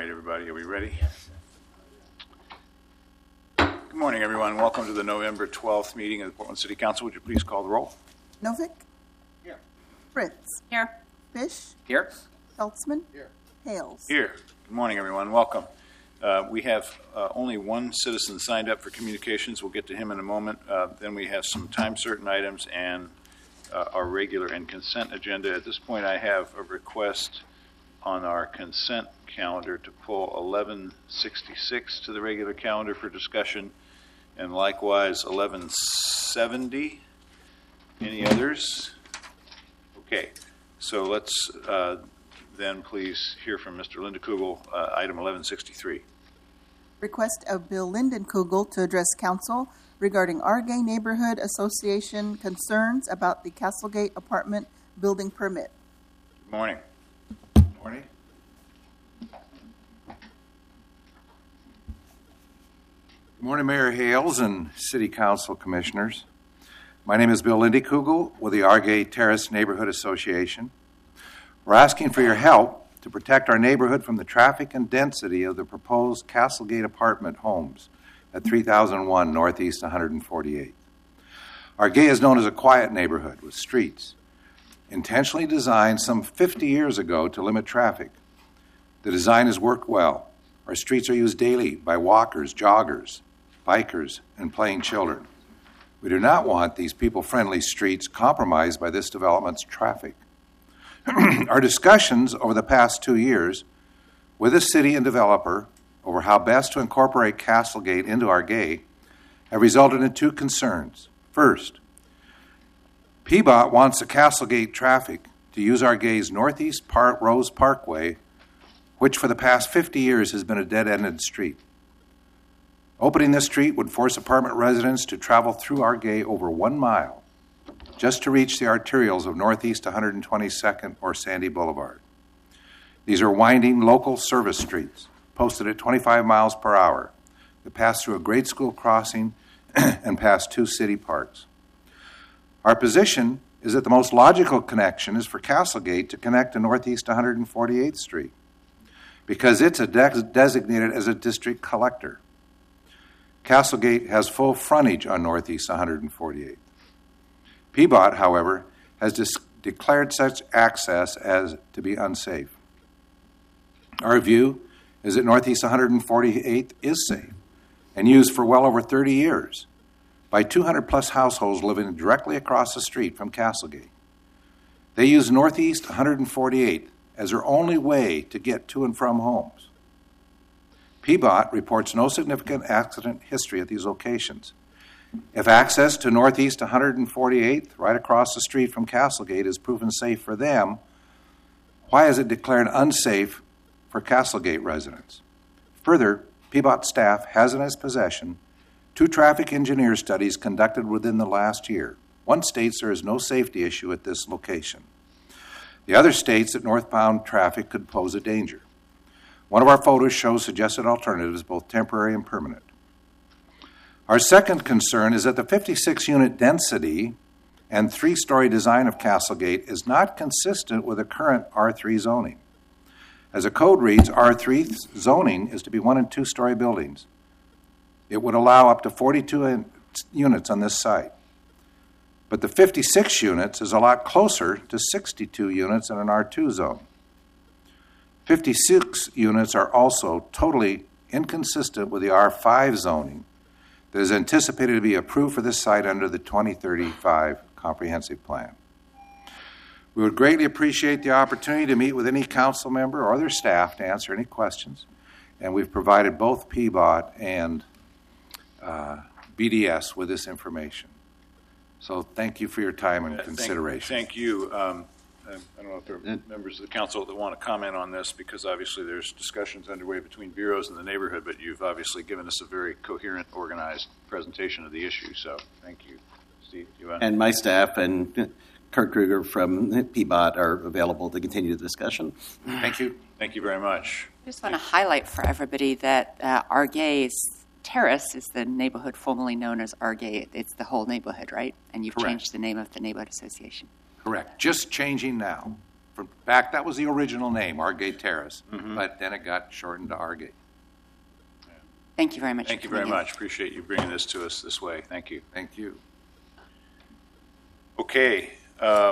right, everybody, are we ready? Good morning, everyone. Welcome to the November 12th meeting of the Portland City Council. Would you please call the roll? Novick? Here. Fritz? Here. Fish? Here. Feltzman? Here. Hales? Here. Good morning, everyone. Welcome. We have only one citizen signed up for communications. We'll get to him in a moment. Then we have some time-certain items and our regular and consent agenda. At this point, I have a request on our consent calendar to pull 1166 to the regular calendar for discussion, and likewise 1170. Any others? Okay, so let's then please hear from Mr. Lindekugel, item 1163. Request of Bill Lindenkugel to address council regarding our Gay Neighborhood Association concerns about the Castlegate apartment building permit. Good morning. Good morning. Good morning, Mayor Hales and City Council Commissioners. My name is Bill Lindenkugel with the Our Gay Terrace Neighborhood Association. We're asking for your help to protect our neighborhood from the traffic and density of the proposed Castlegate apartment homes at 3001 Northeast 148th. Our Gay is known as a quiet neighborhood with streets intentionally designed some 50 years ago to limit traffic. The design has worked well. Our streets are used daily by walkers, joggers, bikers, and playing children. We do not want these people-friendly streets compromised by this development's traffic. Our discussions over the past 2 years with the city and developer over how best to incorporate Castlegate into our Gay have resulted in two concerns. First, PBOT wants the Castlegate traffic to use our Gay's Northeast Rose Parkway, which for the past 50 years has been a dead-ended street. Opening this street would force apartment residents to travel through our Gay over 1 mile just to reach the arterials of Northeast 122nd or Sandy Boulevard. These are winding local service streets posted at 25 miles per hour that pass through a grade school crossing and past 2 city parks. Our position is that the most logical connection is for Castlegate to connect to Northeast 148th Street because it's designated as a district collector. Castlegate has full frontage on Northeast 148th. PBOT, however, has declared such access as to be unsafe. Our view is that Northeast 148th is safe and used for well over 30 years by 200-plus households living directly across the street from Castlegate. They use Northeast 148th as their only way to get to and from homes. PBOT reports no significant accident history at these locations. If access to Northeast 148th, right across the street from Castlegate, is proven safe for them, why is it declared unsafe for Castlegate residents? Further, PBOT staff has in its possession 2 traffic engineer studies conducted within the last year. One states there is no safety issue at this location. The other states that northbound traffic could pose a danger. One of our photos shows suggested alternatives, both temporary and permanent. Our second concern is that the 56-unit density and 3-story design of Castlegate is not consistent with the current R3 zoning. As the code reads, R3 zoning is to be 1- and 2-story buildings. It would allow up to 42 units on this site. But the 56 units is a lot closer to 62 units in an R2 zone. 56 units are also totally inconsistent with the R5 zoning that is anticipated to be approved for this site under the 2035 comprehensive plan. We would greatly appreciate the opportunity to meet with any council member or their staff to answer any questions, and we've provided both PBOT and BDS with this information. So thank you for your time and consideration. Thank you. I don't know if there are members of the council that want to comment on this because obviously there's discussions underway between bureaus in the neighborhood, but you've obviously given us a very coherent, organized presentation of the issue. So thank you. Steve, you want? And my staff and Kurt Kruger from PBOT are available to continue the discussion. Thank you. Thank you very much. I just want to highlight for everybody that Our Gay Terrace is the neighborhood formerly known as Our Gay. It's the whole neighborhood, right? And you've Correct. changed the name of the neighborhood association. Correct. Just changing now. In fact, that was the original name, Argay Terrace, but then it got shortened to Argay. Thank you very much. Thank you for very coming in. much. Appreciate you bringing this to us this way. Thank you. Thank you. Okay.